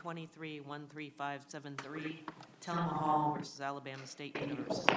23-13573, Telma Hall versus Alabama State University.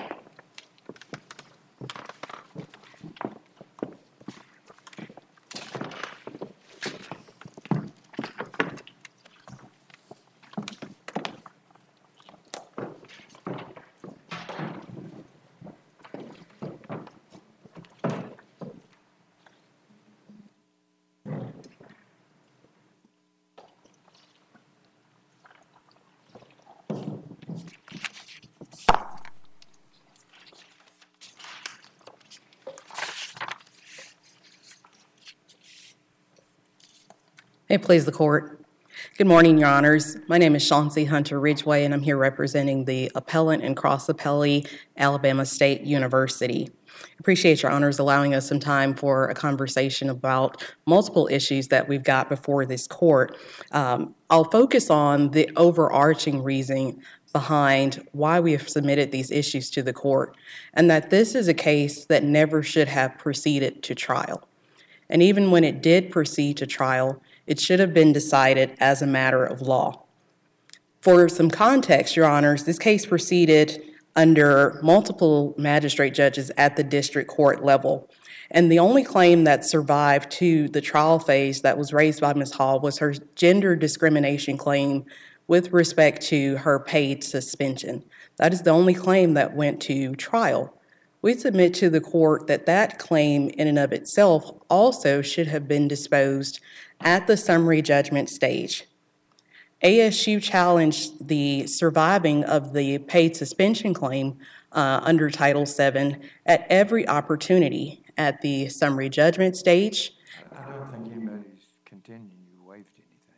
May it please the court. Good morning, your honors. My name is Chauncey Hunter Ridgway, and I'm here representing the appellant and cross appellee, Alabama State University. Appreciate your honors allowing us some time for a conversation about multiple issues that we've got before this court. I'll focus on the overarching reason behind why we have submitted these issues to the court, and that this is a case that never should have proceeded to trial. And even when it did proceed to trial, it should have been decided as a matter of law. For some context, your honors, this case proceeded under multiple magistrate judges at the district court level. And the only claim that survived to the trial phase that was raised by Ms. Hall was her gender discrimination claim with respect to her paid suspension. That is the only claim that went to trial. We submit to the court that that claim in and of itself also should have been disposed at the summary judgment stage. ASU challenged the surviving of the paid suspension claim under Title VII at every opportunity at the summary judgment stage. I don't think anybody's contending you waived anything.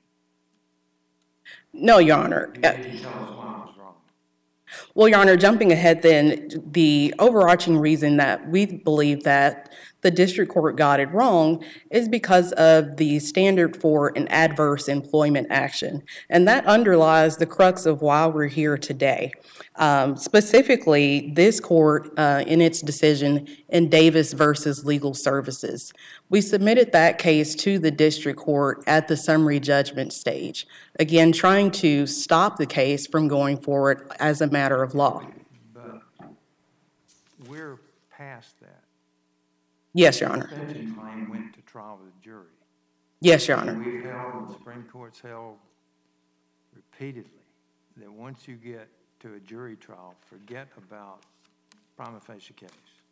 No, Your Honor. You didn't tell us why it was wrong. Well, Your Honor, jumping ahead then, the overarching reason that we believe that the district court got it wrong is because of the standard for an adverse employment action. And that underlies the crux of why we're here today. Specifically, this court, in its decision in Davis versus Legal Services, we submitted that case to the district court at the summary judgment stage, again, trying to stop the case from going forward as a matter of law. But we're past that. Yes, Your Honor. The suspension claim went to trial with a jury. Yes, Your Honor. We've held, the Supreme Court's held repeatedly that once you get to a jury trial, forget about prima facie case.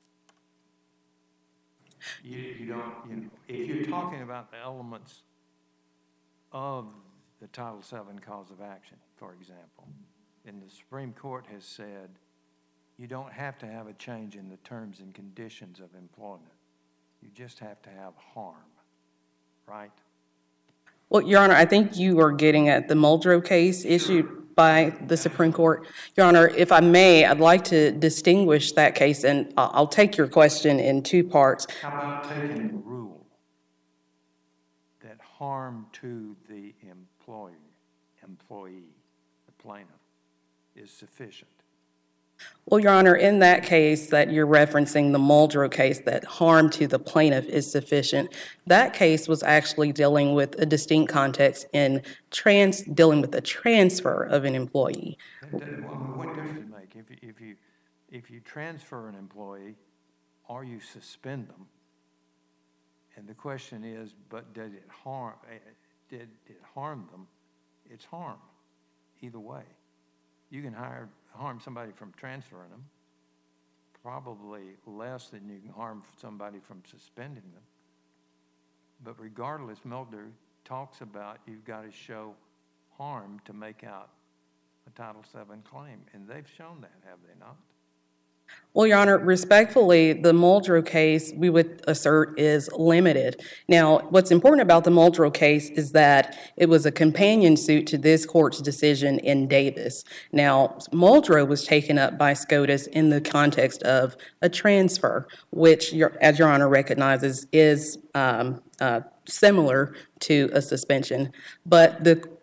You don't, if you're talking about the elements of the Title VII cause of action, for example, and the Supreme Court has said you don't have to have a change in the terms and conditions of employment. You just have to have harm, right? Well, Your Honor, I think you are getting at the Muldrow case issued by the Supreme Court. Your Honor, if I may, I'd like to distinguish that case, and I'll take your question in two parts. How about taking the rule that harm to the employee, the plaintiff, is sufficient? Well, Your Honor, in that case that you're referencing, the Muldrow case, that harm to the plaintiff is sufficient, that case was actually dealing with a distinct context in dealing with the transfer of an employee. What difference does it make? If you transfer an employee or you suspend them, and the question is, but did it harm them? It's harm, either way. You can harm somebody from transferring them, probably less than you can harm somebody from suspending them. But regardless, Muldrow talks about you've got to show harm to make out a Title VII claim, and they've shown that, have they not? Well, Your Honor, respectfully, the Muldrow case, we would assert, is limited. Now, what's important about the Muldrow case is that it was a companion suit to this court's decision in Davis. Now, Muldrow was taken up by SCOTUS in the context of a transfer, which, as Your Honor recognizes, is similar to a suspension. But the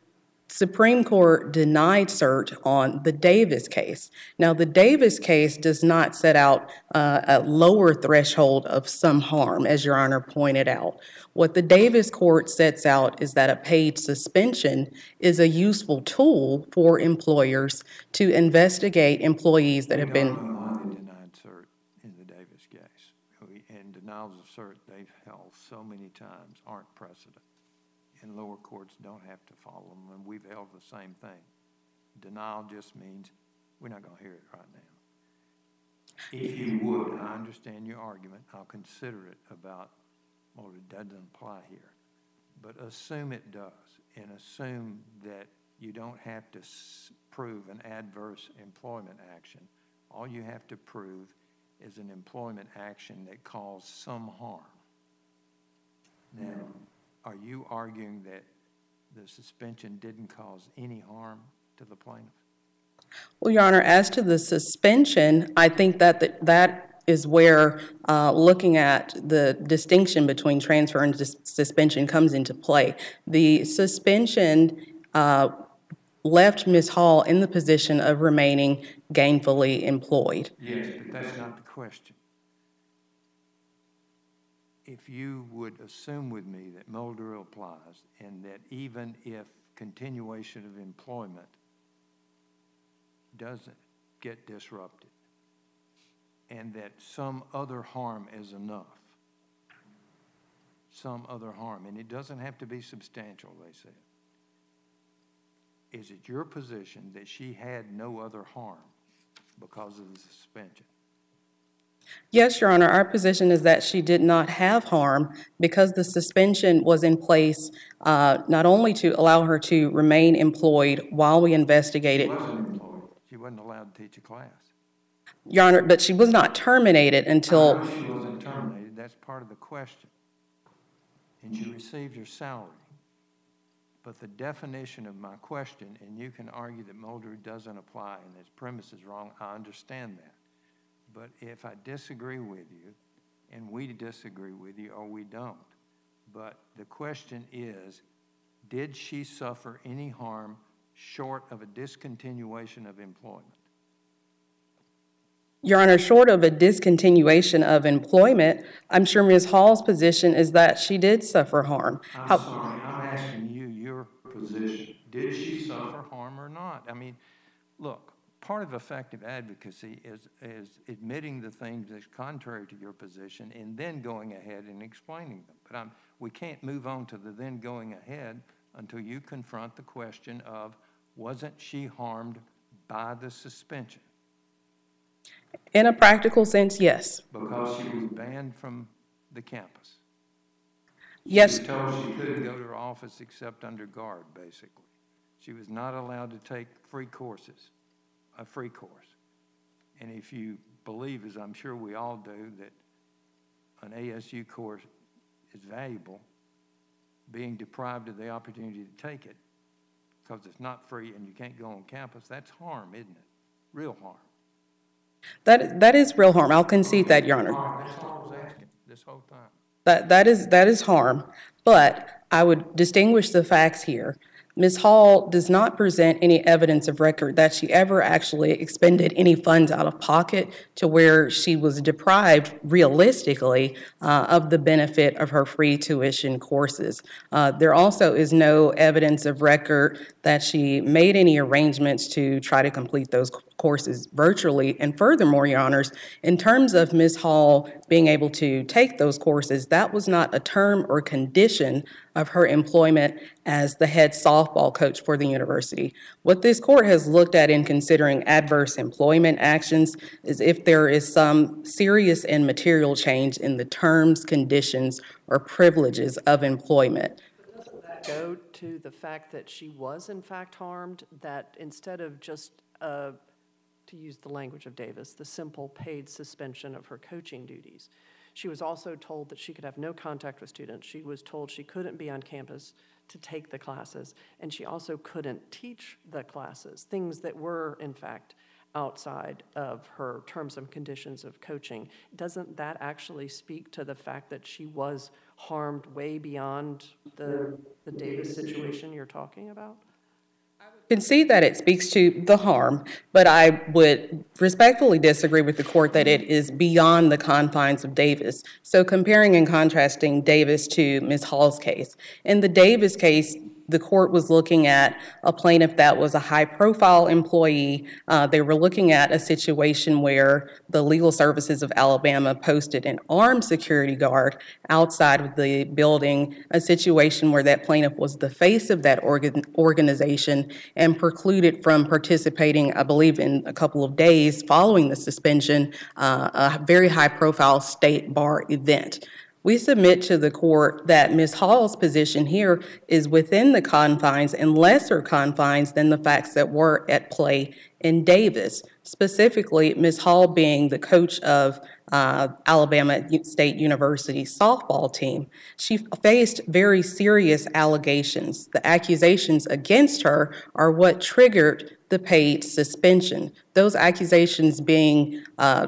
Supreme Court denied cert on the Davis case. Now, the Davis case does not set out a lower threshold of some harm, as Your Honor pointed out. What the Davis court sets out is that a paid suspension is a useful tool for employers to investigate employees that have been. We don't know why they denied cert in the Davis case. And denials of cert they've held so many times aren't precedent. And lower courts don't have to follow them, and we've held the same thing. Denial just means we're not going to hear it right now. If you would, I understand your argument, I'll consider it about, well, it doesn't apply here. But assume it does, and assume that you don't have to prove an adverse employment action. All you have to prove is an employment action that caused some harm. Now, are you arguing that the suspension didn't cause any harm to the plaintiff? Well, Your Honor, as to the suspension, I think that is where looking at the distinction between transfer and suspension comes into play. The suspension left Ms. Hall in the position of remaining gainfully employed. Yes, but that's not the question. If you would assume with me that Mulder applies and that even if continuation of employment doesn't get disrupted and that some other harm is enough, some other harm, and it doesn't have to be substantial, they said, is it your position that she had no other harm because of the suspension? Yes, Your Honor, our position is that she did not have harm because the suspension was in place not only to allow her to remain employed while we investigated. She wasn't employed. She wasn't allowed to teach a class. Your Honor, but she was not terminated until. I know she wasn't terminated. That's part of the question. And she received her salary. But the definition of my question, and you can argue that Mulder doesn't apply and his premise is wrong, I understand that. But if I disagree with you, and we disagree with you, or we don't, but the question is, did she suffer any harm short of a discontinuation of employment? Your Honor, short of a discontinuation of employment, I'm sure Ms. Hall's position is that she did suffer harm. I'm sorry, I'm asking you your position. Did she suffer harm or not? I mean, look, part of effective advocacy is admitting the things that's contrary to your position and then going ahead and explaining them. But we can't move on to the then going ahead until you confront the question of, wasn't she harmed by the suspension? In a practical sense, yes. Because she was banned from the campus. Yes. She was told she couldn't go to her office except under guard, basically. She was not allowed to take free courses, a free course. And if you believe, as I'm sure we all do, that an ASU course is valuable, being deprived of the opportunity to take it because it's not free and you can't go on campus, that's harm, isn't it? Real harm. That is real harm. I'll concede that, Your Honor. That's all I was asking this whole time. That is harm. But I would distinguish the facts here. Ms. Hall does not present any evidence of record that she ever actually expended any funds out of pocket to where she was deprived, realistically, of the benefit of her free tuition courses. There also is no evidence of record that she made any arrangements to try to complete those courses virtually. And furthermore, Your Honors, in terms of Ms. Hall being able to take those courses, that was not a term or condition of her employment as the head softball coach for the university. What this court has looked at in considering adverse employment actions is if there is some serious and material change in the terms, conditions, or privileges of employment. Doesn't that go to the fact that she was in fact harmed, that instead of just, to use the language of Davis, the simple paid suspension of her coaching duties, she was also told that she could have no contact with students. She was told she couldn't be on campus to take the classes, and she also couldn't teach the classes, things that were, in fact, outside of her terms and conditions of coaching. Doesn't that actually speak to the fact that she was harmed way beyond the Davis situation you're talking about? concede that it speaks to the harm, but I would respectfully disagree with the court that it is beyond the confines of Davis. So comparing and contrasting Davis to Ms. Hall's case. In the Davis case, the court was looking at a plaintiff that was a high-profile employee. They were looking at a situation where the Legal Services of Alabama posted an armed security guard outside of the building, a situation where that plaintiff was the face of that organization and precluded from participating, I believe, in a couple of days following the suspension, a very high-profile state bar event. We submit to the court that Ms. Hall's position here is within the confines and lesser confines than the facts that were at play in Davis. Specifically, Ms. Hall being the coach of Alabama State University's softball team, she faced very serious allegations. The accusations against her are what triggered the paid suspension. Those accusations being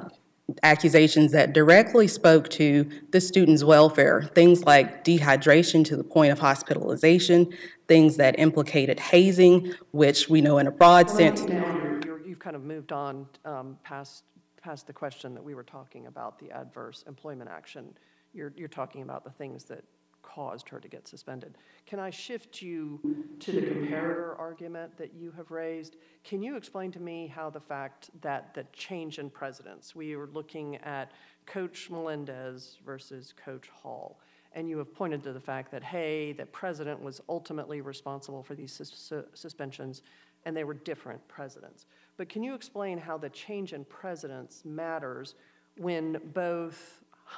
accusations that directly spoke to the student's welfare, things like dehydration to the point of hospitalization, things that implicated hazing, which we know in a broad sense. Now you've kind of moved on past the question that we were talking about, the adverse employment action. You're talking about the things that caused her to get suspended. Can I shift you to the comparator argument that you have raised? Can you explain to me how the fact that the change in presidents, we were looking at Coach Melendez versus Coach Hall, and you have pointed to the fact that, hey, the president was ultimately responsible for these suspensions, and they were different presidents. But can you explain how the change in presidents matters when both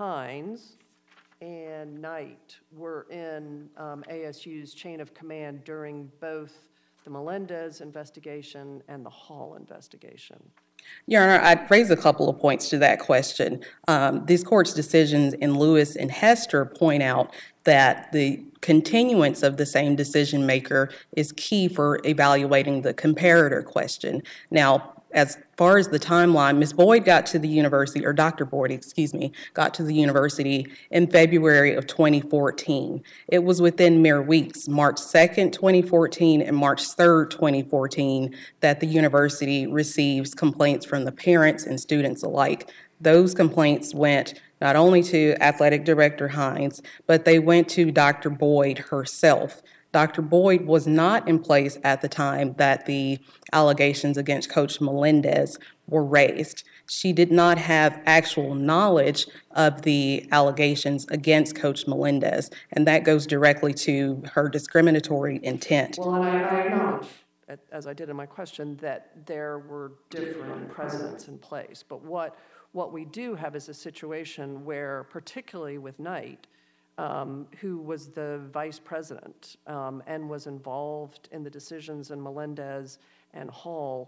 Hines and Knight were in ASU's chain of command during both the Melendez investigation and the Hall investigation? Your Honor, I'd raise a couple of points to that question. These court's decisions in Lewis and Hester point out that the continuance of the same decision maker is key for evaluating the comparator question. Now, as far as the timeline, Ms. Boyd got to the university, or Dr. Boyd, got to the university in February of 2014. It was within mere weeks, March 2nd, 2014 and March 3rd, 2014, that the university receives complaints from the parents and students alike. Those complaints went not only to Athletic Director Hines, but they went to Dr. Boyd herself. Dr. Boyd was not in place at the time that the allegations against Coach Melendez were raised. She did not have actual knowledge of the allegations against Coach Melendez, and that goes directly to her discriminatory intent. Well, and I acknowledge, as I did in my question, that there were different presidents in place. But what we do have is a situation where, particularly with Knight, who was the vice president and was involved in the decisions in Melendez and Hall,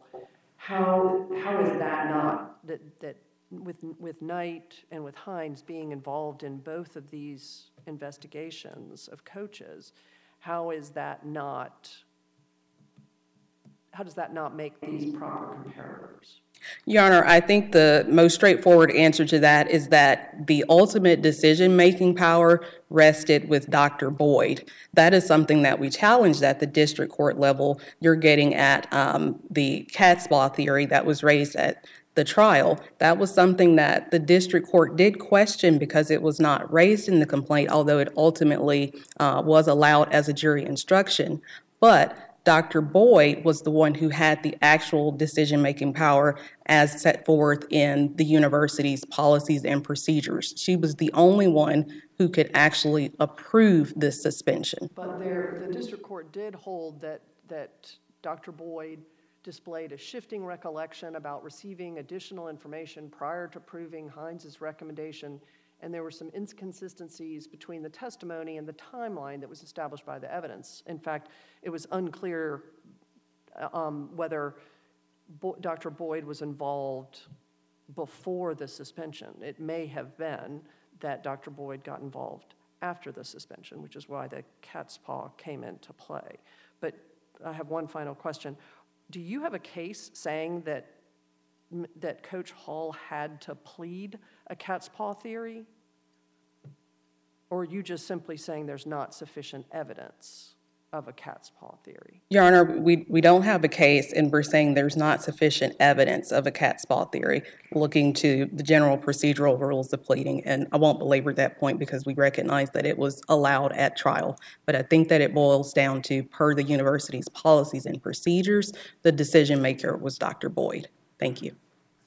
how is that not, that with Knight and with Hines being involved in both of these investigations of coaches, how does that not make these proper comparators? Your Honor, I think the most straightforward answer to that is that the ultimate decision-making power rested with Dr. Boyd. That is something that we challenged at the district court level. You're getting at the Catspaw theory that was raised at the trial. That was something that the district court did question because it was not raised in the complaint, although it ultimately was allowed as a jury instruction. But Dr. Boyd was the one who had the actual decision-making power as set forth in the university's policies and procedures. She was the only one who could actually approve this suspension. But the district court did hold that Dr. Boyd displayed a shifting recollection about receiving additional information prior to approving Hines's recommendation, and there were some inconsistencies between the testimony and the timeline that was established by the evidence. In fact, it was unclear whether Dr. Boyd was involved before the suspension. It may have been that Dr. Boyd got involved after the suspension, which is why the cat's paw came into play. But I have one final question. Do you have a case saying that Coach Hall had to plead a cat's paw theory? Or are you just simply saying there's not sufficient evidence? of a cat's paw theory? Your Honor, we don't have a case, and we're saying there's not sufficient evidence of a cat's paw theory, looking to the general procedural rules of pleading. And I won't belabor that point because we recognize that it was allowed at trial. But I think that it boils down to, per the university's policies and procedures, the decision maker was Dr. Boyd. Thank you.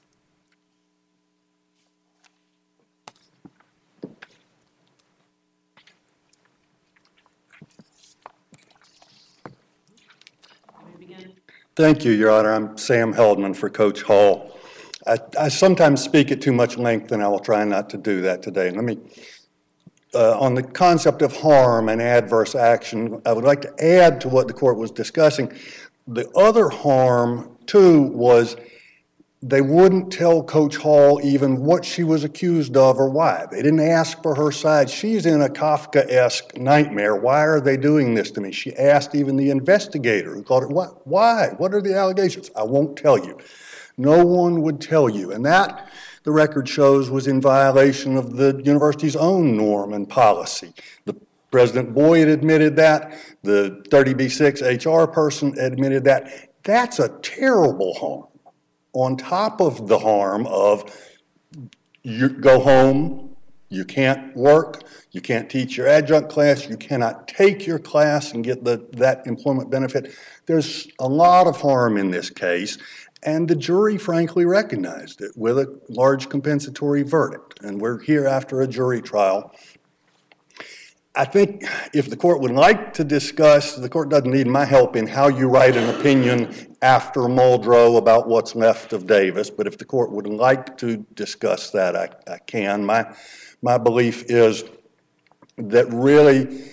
Thank you, Your Honor. I'm Sam Heldman for Coach Hall. I sometimes speak at too much length, and I will try not to do that today. Let me, on the concept of harm and adverse action, I would like to add to what the court was discussing. The other harm, too, was they wouldn't tell Coach Hall even what she was accused of or why. They didn't ask for her side. She's in a Kafka-esque nightmare. Why are they doing this to me? She asked even the investigator who called it, why? What are the allegations? I won't tell you. No one would tell you. And that, the record shows, was in violation of the university's own norm and policy. President Boyd admitted that. The 30B6 HR person admitted that. That's a terrible harm. On top of the harm of you go home, you can't work, you can't teach your adjunct class, you cannot take your class and get that employment benefit. There's a lot of harm in this case, and the jury frankly recognized it with a large compensatory verdict. And we're here after a jury trial. I think if the court would like to discuss, the court doesn't need my help in how you write an opinion after Muldrow about what's left of Davis, but if the court would like to discuss that, I can. My belief is that really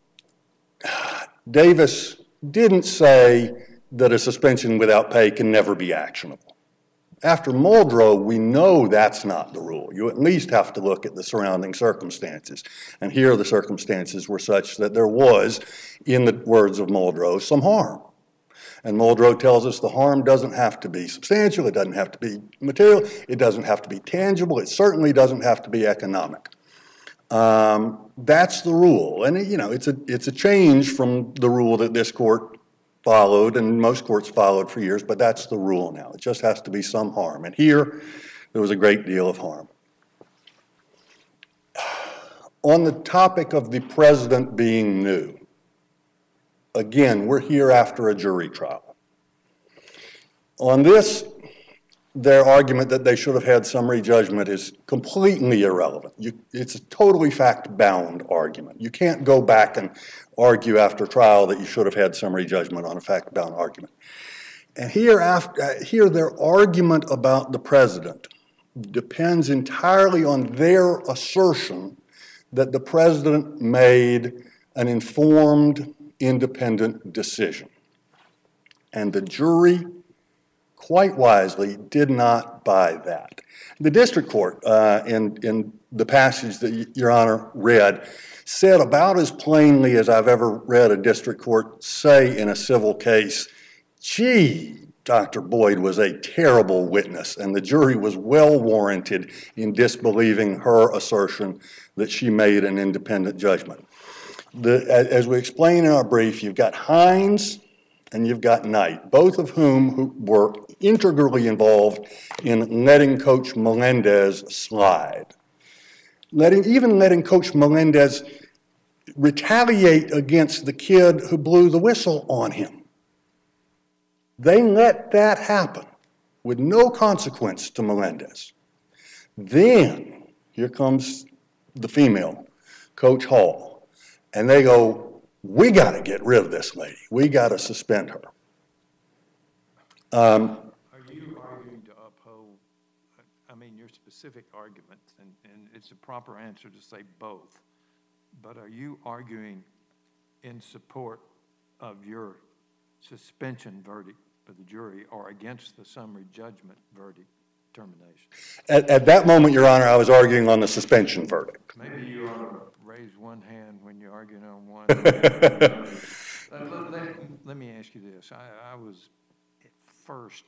Davis didn't say that a suspension without pay can never be actionable. After Muldrow, we know that's not the rule. You at least have to look at the surrounding circumstances. And here the circumstances were such that there was, in the words of Muldrow, some harm. And Muldrow tells us the harm doesn't have to be substantial, it doesn't have to be material, it doesn't have to be tangible, it certainly doesn't have to be economic. That's the rule. And you know, it's a change from the rule that this court followed, and most courts followed for years, but that's the rule now. It just has to be some harm. And here, there was a great deal of harm. On the topic of the president being new, again, we're here after a jury trial. On this, their argument that they should have had summary judgment is completely irrelevant. It's a totally fact-bound argument. You can't go back and argue after trial that you should have had summary judgment on a fact-bound argument. And here their argument about the president depends entirely on their assertion that the president made an informed, independent decision. And the jury, quite wisely, did not buy that. The district court, in the passage that Your Honor read, said about as plainly as I've ever read a district court say in a civil case, gee, Dr. Boyd was a terrible witness, and the jury was well warranted in disbelieving her assertion that she made an independent judgment. As we explain in our brief, you've got Hines and you've got Knight, both of whom were integrally involved in letting Coach Melendez slide. Even letting Coach Melendez retaliate against the kid who blew the whistle on him. They let that happen with no consequence to Melendez. Then, here comes the female, Coach Hall, and they go, we got to get rid of this lady. We got to suspend her. Are you arguing to uphold, your specific arguments, and it's a proper answer to say both, but are you arguing in support of your suspension verdict for the jury or against the summary judgment verdict determination? At that moment, Your Honor, I was arguing on the suspension verdict. Maybe you ought to raise one hand when you're arguing on one. Let me ask you this. I was at first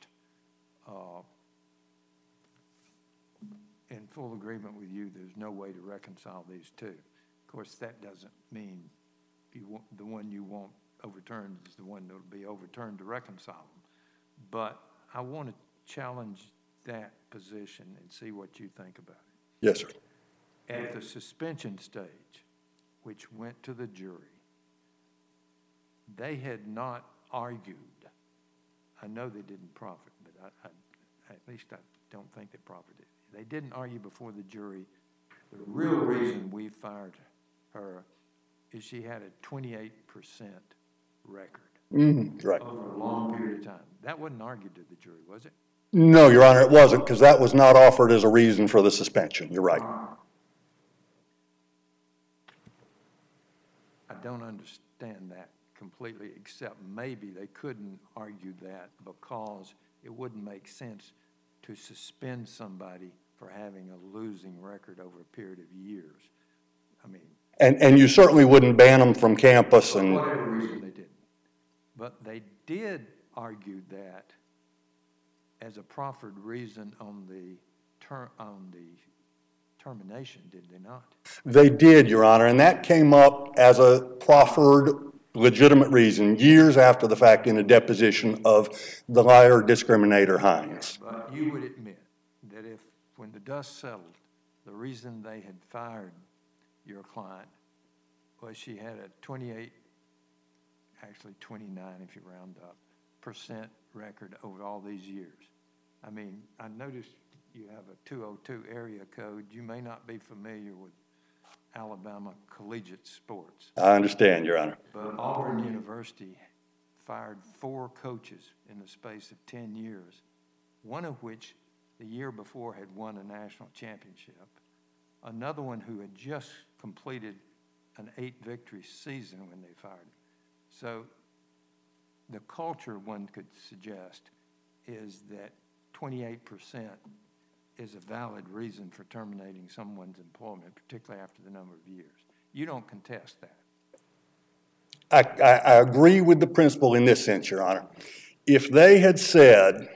in full agreement with you. There's no way to reconcile these two. Of course, that doesn't mean the one you want overturned is the one that'll be overturned to reconcile them. But I want to challenge that position and see what you think about it. Yes, sir. At the suspension stage, which went to the jury, they had not argued. I know they didn't profit, but at least I don't think they profited. They didn't argue before the jury. The real reason we fired her is she had a 28% record Right. over a long period of time. That wasn't argued to the jury, was it? No, Your Honor, it wasn't, because that was not offered as a reason for the suspension. You're right. I don't understand that completely, except maybe they couldn't argue that because it wouldn't make sense to suspend somebody for having a losing record over a period of years. I mean, And you certainly wouldn't ban them from campus for and, whatever reason they didn't. But they did argue that as a proffered reason on the termination, did they not? they did, Your Honor, and that came up as a proffered legitimate reason years after the fact in a deposition of the liar discriminator Hines. But you would admit that if, when the dust settled, the reason they had fired your client was she had a 28, actually 29 if you round up, % record over all these years. I mean, I noticed you have a 202 area code. You may not be familiar with Alabama collegiate sports, I understand, Your Honor. but Auburn University fired 4 coaches in the space of 10 years, one of which the year before had won a national championship, another one who had just completed an 8-victory season when they fired him. So the culture, one could suggest, is that 28% is a valid reason for terminating someone's employment, particularly after the number of years. You don't contest that. I agree with the principle in this sense, Your Honor. If they had said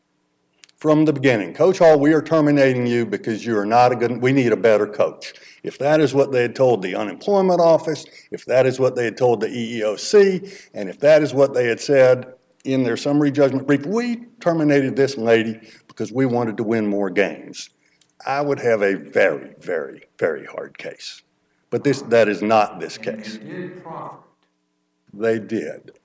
from the beginning, Coach Hall, we are terminating you because you are not a good, we need a better coach. If that is what they had told the unemployment office, if that is what they had told the EEOC, and if that is what they had said in their summary judgment brief, we terminated this lady because we wanted to win more games, I would have a very, very, very hard case. But that is not this case. And they did profit. They did.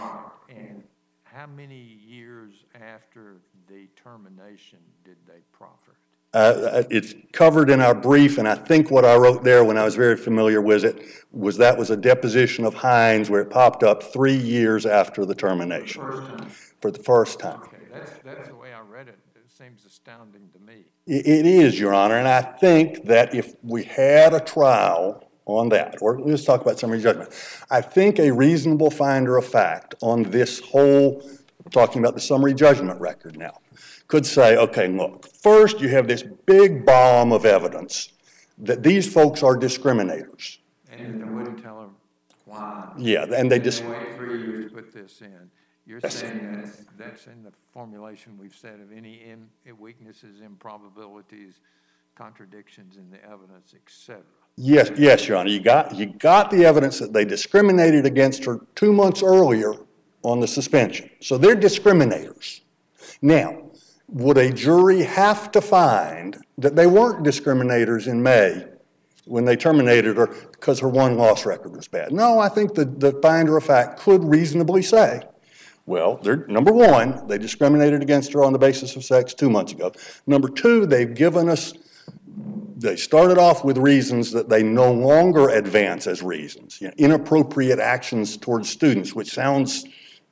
And how many years after the termination did they profit? It's covered in our brief, and I think what I wrote there when I was very familiar with it was that was a deposition of Hines where it popped up 3 years after the termination. First time. For the first time. Okay, that's the way I read it. It seems astounding to me. It is, Your Honor, and I think that if we had a trial on that, or let's talk about summary judgment, I think a reasonable finder of fact on this whole, talking about the summary judgment record now, could say, okay, look, first you have this big bomb of evidence that these folks are discriminators. And they wouldn't tell them why. Yeah, and they They just, wait 3 years to put this in. You're Yes. saying that's in the formulation we've said of any weaknesses, improbabilities, contradictions in the evidence, etc. yes, Your Honor, you got the evidence that they discriminated against her 2 months earlier on the suspension. So they're discriminators. Now, would a jury have to find that they weren't discriminators in May when they terminated her because her one-loss record was bad? No, I think the finder of fact could reasonably say, well, number one, they discriminated against her on the basis of sex 2 months ago. Number two, they've given us, they started off with reasons that they no longer advance as reasons, inappropriate actions towards students, which sounds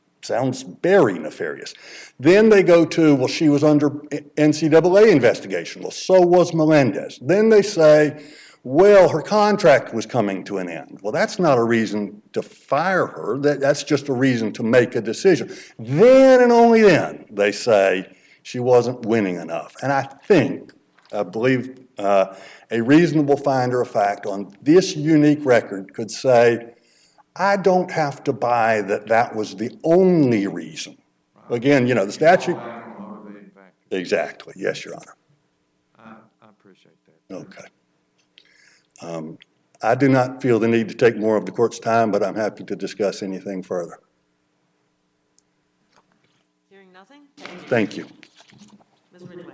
very nefarious. Then they go to, well, she was under NCAA investigation. Well, so was Melendez. Then they say, well, her contract was coming to an end. Well, that's not a reason to fire her. That's just a reason to make a decision. Then and only then, they say she wasn't winning enough. And I believe a reasonable finder of fact on this unique record could say, I don't have to buy that was the only reason. Again, the statute. Motivating factor. Exactly. Yes, Your Honor. I appreciate that. Okay. I do not feel the need to take more of the court's time, but I'm happy to discuss anything further. Hearing nothing? Thank you. Ms. Ridgway.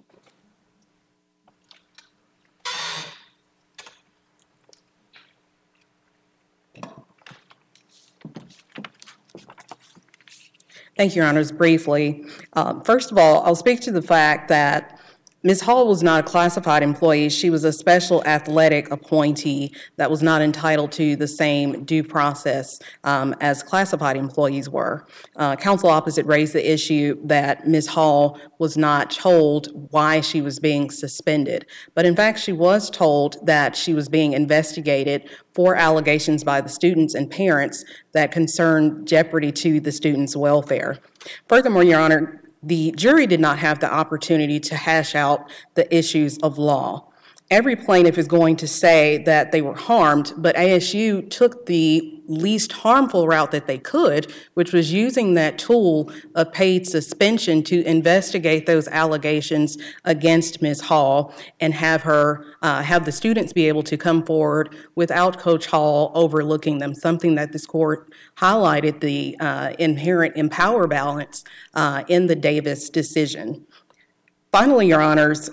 Thank you, Your Honors. Briefly, first of all, I'll speak to the fact that Ms. Hall was not a classified employee. She was a special athletic appointee that was not entitled to the same due process as classified employees were. Counsel opposite raised the issue that Ms. Hall was not told why she was being suspended. But in fact, she was told that she was being investigated for allegations by the students and parents that concerned jeopardy to the students' welfare. Furthermore, Your Honor, the jury did not have the opportunity to hash out the issues of law. Every plaintiff is going to say that they were harmed, but ASU took the least harmful route that they could, which was using that tool of paid suspension to investigate those allegations against Ms. Hall and have the students be able to come forward without Coach Hall overlooking them, something that this court highlighted the inherent in power balance in the Davis decision. Finally, Your Honors,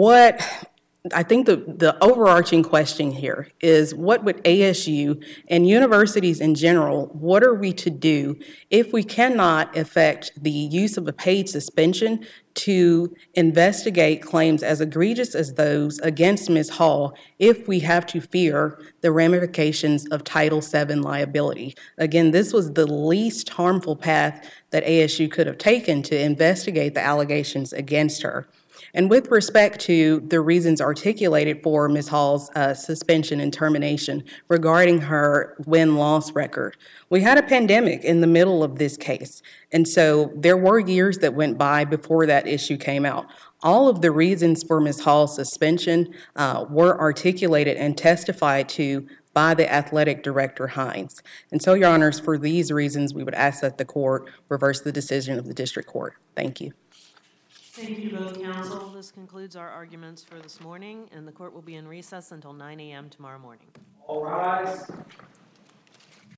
I think the overarching question here is, what would ASU and universities in general, what are we to do if we cannot effect the use of a paid suspension to investigate claims as egregious as those against Ms. Hall if we have to fear the ramifications of Title VII liability? Again, this was the least harmful path that ASU could have taken to investigate the allegations against her. And with respect to the reasons articulated for Ms. Hall's suspension and termination regarding her win-loss record, we had a pandemic in the middle of this case. And so there were years that went by before that issue came out. All of the reasons for Ms. Hall's suspension were articulated and testified to by the athletic director, Hines. And so, Your Honors, for these reasons, we would ask that the court reverse the decision of the district court. Thank you. Thank you both, counsel. This concludes our arguments for this morning, and the court will be in recess until 9 a.m. tomorrow morning. All rise.